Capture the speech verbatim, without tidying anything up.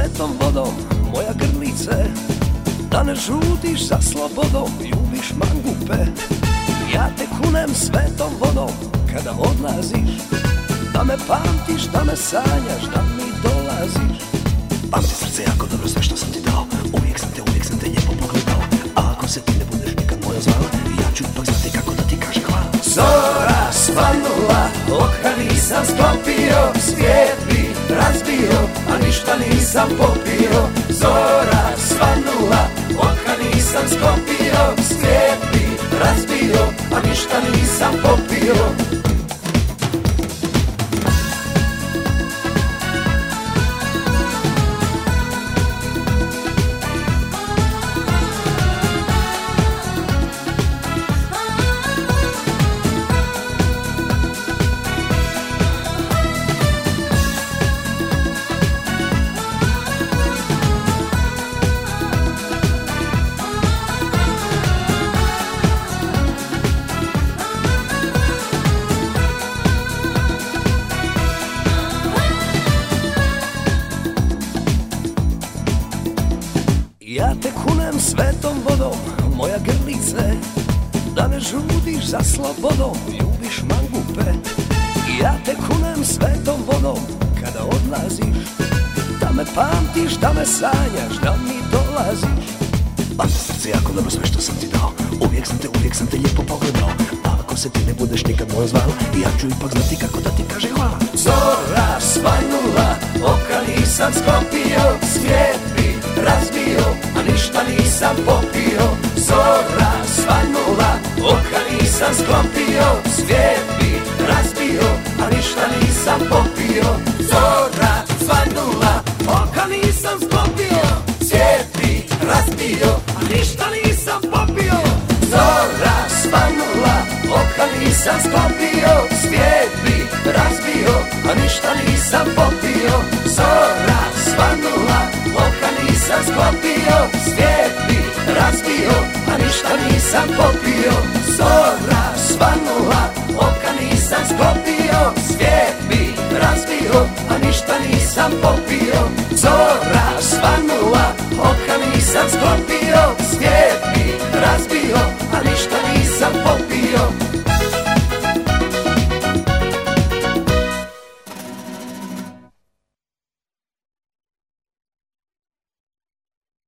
svetom vodom, moja grlice, da ne žudiš za slobodom, ljubiš mangupe. Ja te kunem svetom vodom kada odlaziš, da me pamtiš, da me sanjaš, da mi dolaziš. Pamti srce jako dobro sve što sam ti dao, uvijek sam te, uvijek sam te lijepo pogledao. A ako se ti ne budeš nikad moja zvala, ja ću ipak znati kako da ti kažem hvala. Zora svanula, oka nisam sklopio, svijet bi razbio, a ništa nisam popio. Zora svanula, oka nisam sklopio, svijet bi razbio, a ništa nisam popio. Ja te kunem svetom vodom, moja grlice, da ne žudiš za slobodom, ljubiš mangupe. Ja te kunem svetom vodom kada odlaziš, da me pamtiš, da me sanjaš, da mi dolaziš. Pamti srce jako dobro sve što sam ti dao, uvijek sam te, uvijek sam te lijepo pogledao. A ako se ti ne budeš nikad moja zvala, ja ću ipak znati kako da ti kažem hvala. Zora svanula, oka nisam sklopio, svijet bi razbio, a ništa nisam popio. Zora svanula, oka nisam sklopio, svijet bi razbio, a ništa nisam popio. Zora svanula, oka nisam sklopio, svijet bi razbio, a ništa nisam popio. Zora svanula, oka nisam sklopio, svijet bi razbio, a ništa nisam popio. Zora svanula, oka nisam sklopio, svijet bi razbio, a ništa nisam popio.